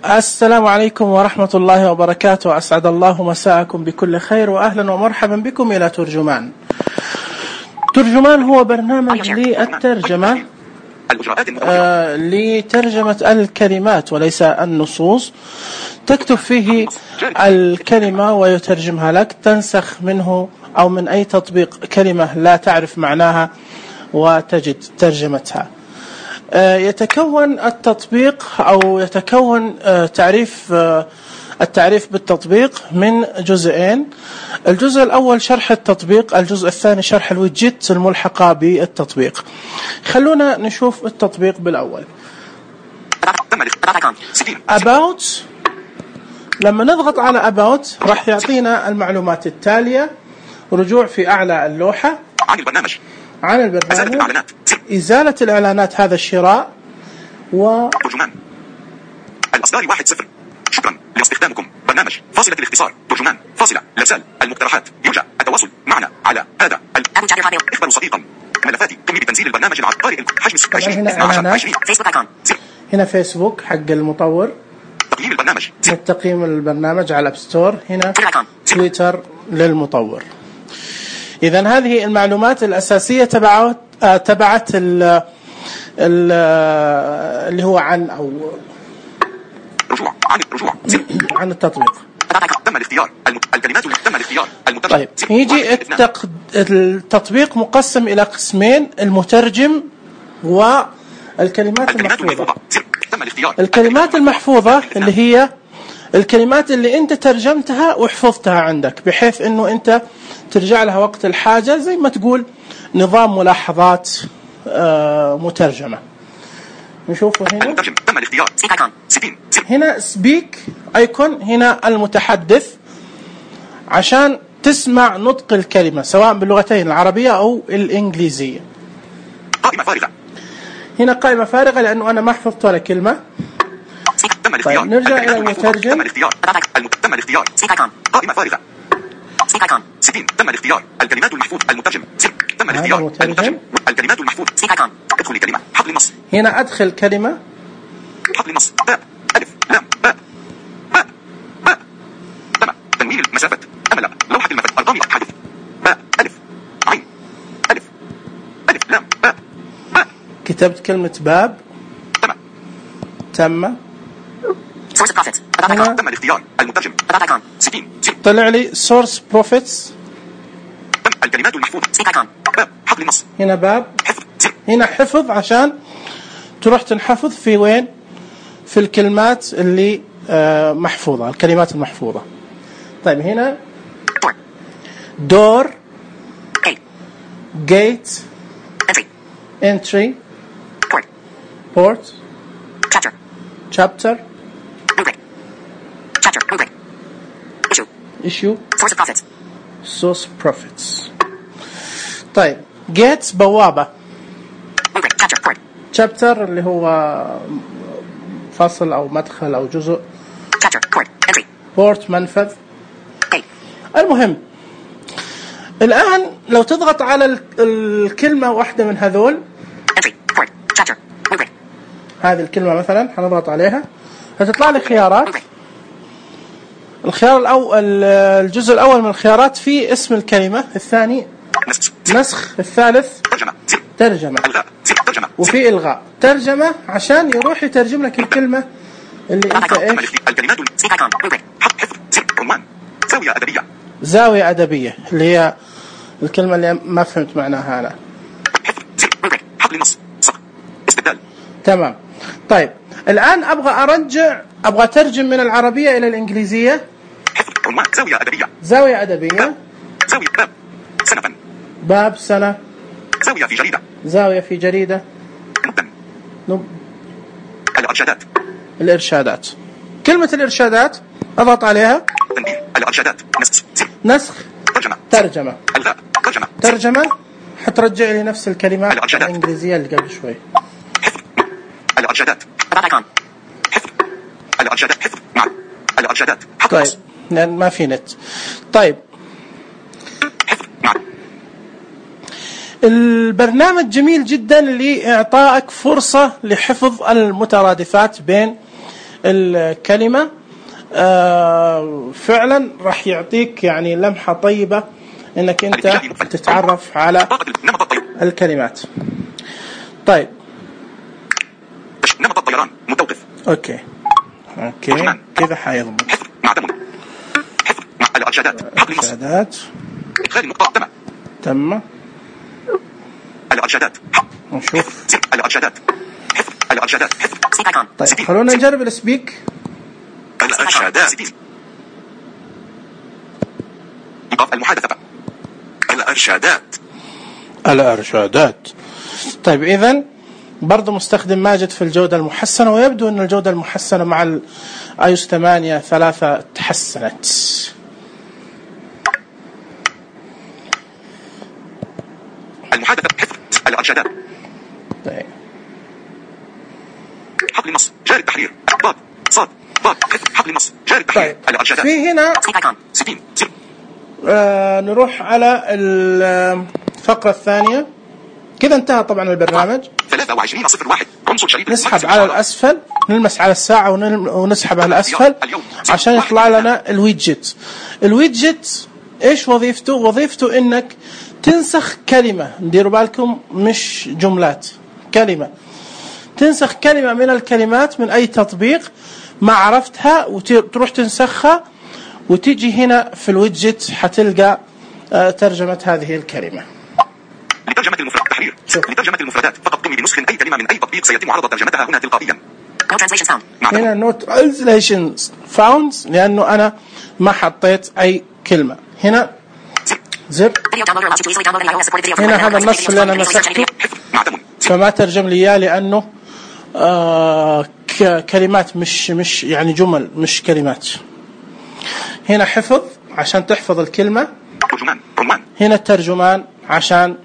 السلام عليكم ورحمة الله وبركاته. أسعد الله مساءكم بكل خير، وأهلا ومرحبا بكم إلى ترجمان. ترجمان هو برنامج للترجمة لترجمة الكلمات وليس النصوص. تكتب فيه الكلمة ويترجمها لك، تنسخ منه أو من أي تطبيق كلمة لا تعرف معناها وتجد ترجمتها. يتكون التطبيق أو يتكون التعريف بالتطبيق من جزئين. الجزء الأول شرح التطبيق، الجزء الثاني شرح الويدجت الملحقة بالتطبيق. خلونا نشوف التطبيق بالأول. About، لما نضغط على About راح يعطينا المعلومات التالية: رجوع في أعلى اللوحة، عن البرنامج، إزالة الإعلانات، هذا الشراء، ترجمان الأصدار 1.0. شكرا لاستخدامكم برنامج فاصلة الاختصار ترجمان فاصلة الإرسال المقترحات. يرجى التواصل معنا على هذا اخبروا صديقا ملفات تم بتنزيل البرنامج العقاري حجم 20 هنا فيسبوك حق المطور، تقييم البرنامج، تقييم البرنامج على أب ستور، هنا تويتر للمطور. إذن هذه المعلومات الأساسية تبعت اللي هو عن أو رجوع عن التطبيق. تم الاختيار الكلمات تم الاختيار المترجم. طيب، يجي التطبيق مقسم إلى قسمين: المترجم والكلمات المحفوظة. الكلمات المحفوظة اللي هي الكلمات اللي أنت ترجمتها وحفظتها عندك، بحيث أنه أنت ترجع لها وقت الحاجة، زي ما تقول نظام ملاحظات مترجمة. نشوفه هنا تم الاختيار. هنا سبيك ايكون، هنا المتحدث، عشان تسمع نطق الكلمة سواء باللغتين العربية أو الإنجليزية. قائمة فارغة، هنا قائمة فارغة لأنه أنا ما حفظت ولا كلمة. طيب، نرجع إلى المترجم. تم الاختيار. قائمة فارغة. تم الاختيار الكلمات المحفوظة المترجم. تم الاختيار المترجم الكلمات المحفوظة. ادخل كلمة حقل النص. هنا أدخل كلمة حقل النص. باء ألف لام باء تنوين المسافة أمل لوحة المفاتيح أرقام حدث باء ألف عين ألف لام باء. كتبت كلمة باب. تم. هنا تم الاختيار المترجم. طلع لي source profits. الكلمات المحفوظة. باب حقل النص. هنا باب. هنا حفظ، عشان تروح تنحفظ في وين؟ في الكلمات اللي محفوظة، الكلمات المحفوظة. طيب، هنا door، gate، entry، port، chapter، issue، source profits. طيب، gate بوابة، chapter اللي هو فصل أو مدخل أو جزء، port منفذ. المهم، الآن لو تضغط على الكلمة واحدة من هذول، هذه الكلمة مثلا حنضغط عليها فتطلع لي خيارات. الخيار الأول، الجزء الأول من الخيارات فيه اسم الكلمة، الثاني نسخ، الثالث ترجمة، وفي إلغاء. ترجمة عشان يروح يترجم لك الكلمة اللي انت ايش. زاوية أدبية. زاوية أدبية اللي هي الكلمة اللي ما فهمت معناها أنا. حقل النص. استبدال. تمام. طيب، الآن أبغى أترجم من العربية إلى الإنجليزية. زاوية أدبية. زاوية أدبية. زاوية باب. سنة. باب سنة. زاوية في جريدة. زاوية في جريدة. الإرشادات. الإرشادات. كلمة الإرشادات أضغط عليها. تنبيه. الإرشادات. نسخ. ترجمة. الغاء. ترجمة حترجع لي نفس الكلمات الإنجليزية اللي قبل شوي. الإرشادات. الإرشادات. مع الإرشادات. طيب، لأن ما في نت. طيب، البرنامج جميل جدا لإعطائك فرصة لحفظ المترادفات بين الكلمة فعلا راح يعطيك يعني لمحة طيبة انك انت تتعرف على الكلمات. طيب نمط الطيران متوقف. اوكي كذا حيضبط. حفظ مع تم. حفظ مع الارشادات. حفظ النص. ادخال النقطة تم. الارشادات. نشوف الارشادات. حفظ الارشادات. حفظ. طيب خلونا نجرب السبيك. الارشادات. إيقاف المحادثة. الارشادات. طيب إذن برضو مستخدم ماجد في الجودة المحسنة، ويبدو أن الجودة المحسنة مع iOS 8.3 تحسنت. المحادثة. حفظ الارشادات. طيب حقل النص جاري التحرير. ضاد صاد ضاد. حقل النص جاري التحرير. طيب الارشادات. في هنا نروح على الفقرة الثانية. كذا انتهى طبعا البرنامج. 23:01 عنصر شريط. نسحب على الأسفل، نلمس على الساعة ونسحب على الأسفل عشان يطلع لنا الويدجت. الويدجت ايش وظيفته؟ وظيفته انك تنسخ كلمة. نديروا بالكم مش جملات، كلمة. تنسخ كلمة من الكلمات من أي تطبيق ما عرفتها وتروح تنسخها، وتيجي هنا في الويدجت حتلقى ترجمة هذه الكلمة. لترجمة المفرد تحرير. لترجمة المفردات فقط قم بنسخ أي كلمة من أي تطبيق سيتم عرض ترجمتها هنا تلقائيا. هنا no translations found لأنه أنا ما حطيت أي كلمة. هنا زر. هنا هذا النص اللي أنا نسخته فما ترجم لي إياه لأنه كلمات مش يعني جمل مش كلمات. هنا حفظ عشان تحفظ الكلمة. هنا الترجمان عشان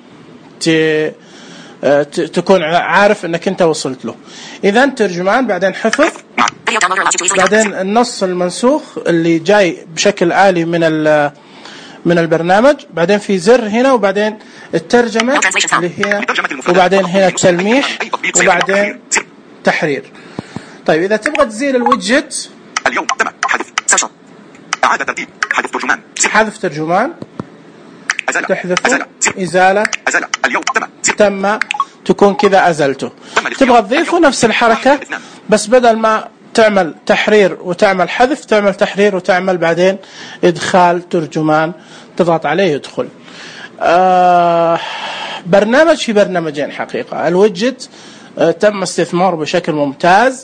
تكون عارف انك انت وصلت له. اذا ترجمان، بعدين حفظ، بعدين النص المنسوخ اللي جاي بشكل آلي من البرنامج، بعدين في زر هنا، وبعدين الترجمة اللي هي، وبعدين هنا التلميح، وبعدين تحرير. طيب إذا تبغى تزيل الويدجت اليوم تم حذف إعادة ترتيب حذف ترجمان. حذف ترجمان تحذفه. إزالة. اليوم تم تكون كذا أزلته. تبغى تضيفه نفس الحركة، بس بدل ما تعمل تحرير وتعمل حذف تعمل تحرير وتعمل بعدين إدخال ترجمان، تضغط عليه يدخل. برنامج في برنامجين حقيقة. الويدجت تم استثماره بشكل ممتاز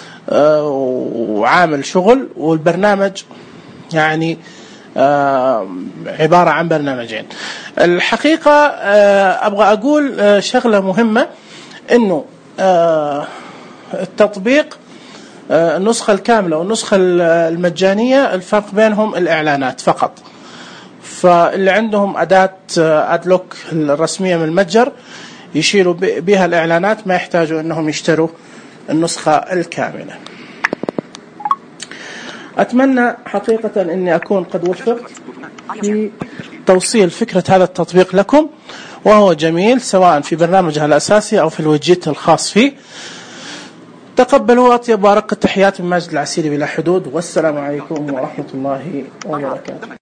وعامل شغل، والبرنامج يعني عبارة عن برنامجين. الحقيقة أبغى أقول شغلة مهمة، إنه التطبيق النسخة الكاملة والنسخة المجانية الفرق بينهم الإعلانات فقط. فاللي عندهم أداة أدلوك الرسمية من المتجر يشيلوا بها الإعلانات، ما يحتاجوا أنهم يشتروا النسخة الكاملة. أتمنى حقيقة أني أكون قد وفقت في توصيل فكرة هذا التطبيق لكم، وهو جميل سواء في برنامجها الأساسي أو في الويدجت الخاص فيه. تقبلوا أطيب وأرق التحيات من ماجد العسيري بلا حدود، والسلام عليكم ورحمة الله وبركاته.